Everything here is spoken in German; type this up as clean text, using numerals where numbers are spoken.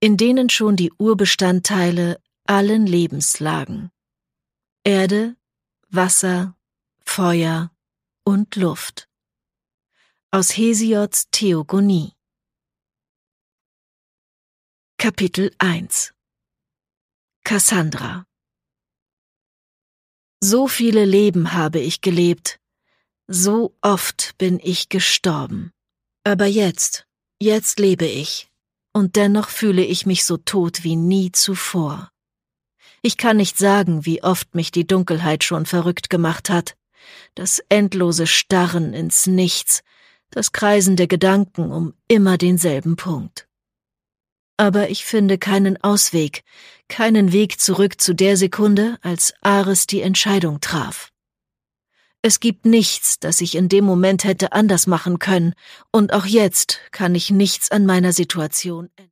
in denen schon die Urbestandteile allen Lebens lagen. Erde, Wasser, Feuer und Luft. Aus Hesiods Theogonie. Kapitel 1. Kassandra. So viele Leben habe ich gelebt, so oft bin ich gestorben. Aber jetzt lebe ich, und dennoch fühle ich mich so tot wie nie zuvor. Ich kann nicht sagen, wie oft mich die Dunkelheit schon verrückt gemacht hat, das endlose Starren ins Nichts, das Kreisen der Gedanken um immer denselben Punkt. Aber ich finde keinen Ausweg, keinen Weg zurück zu der Sekunde, als Ares die Entscheidung traf. Es gibt nichts, das ich in dem Moment hätte anders machen können, und auch jetzt kann ich nichts an meiner Situation ändern.